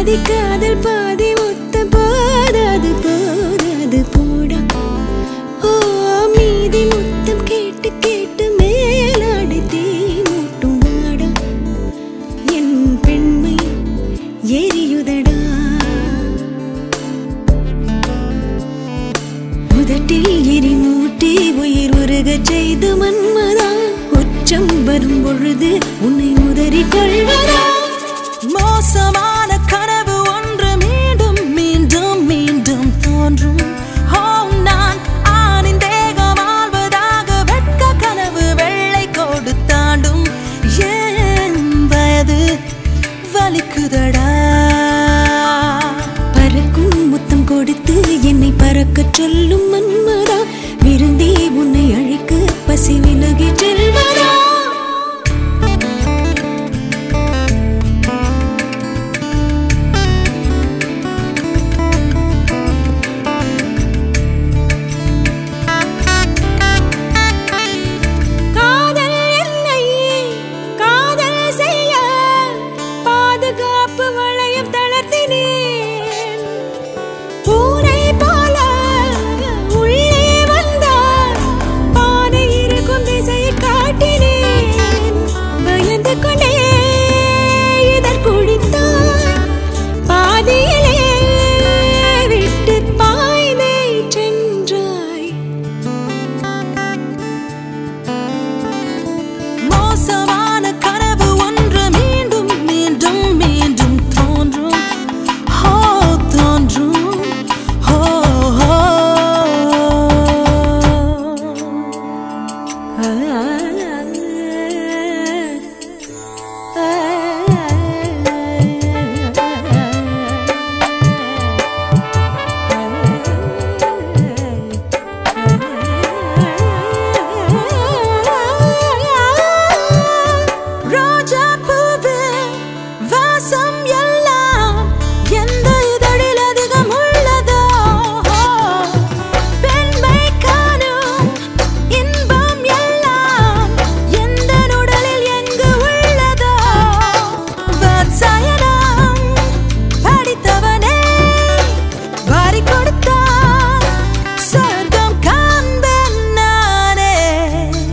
பாதி காதல் பாதி முத்தம் போதாது போதாது போடா. ஓ மீதி முத்தம் கேட்டு கேட்டு மேலாடை தீ மூட்டும் வாடா. என் பெண்மை எரியுதடா. முதட்டில் எரிமூட்டி உயிர் உருகச் செய்து மன்மதா. உச்சம் வரும் பொழுது உன்னை உதறி கொள்வதா. மோசமான கனவு ஒன்று மீண்டும் மீண்டும் மீண்டும் தோன்றும். நான் ஆணின் தேகம் ஆழ்வதாக வெட்க கனவு வெள்ளை கோடு தாண்டும். ஏன் வயது வலிக்குதடா. பறக்கும் முத்தம் கொடுத்து என்னை பறக்கச் சொல்லும் மன்மதா. விருந்தே உன்னை அழைக்க பசி விலகி செல்வதா.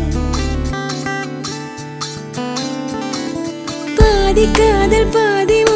பாதி காதல் பாதி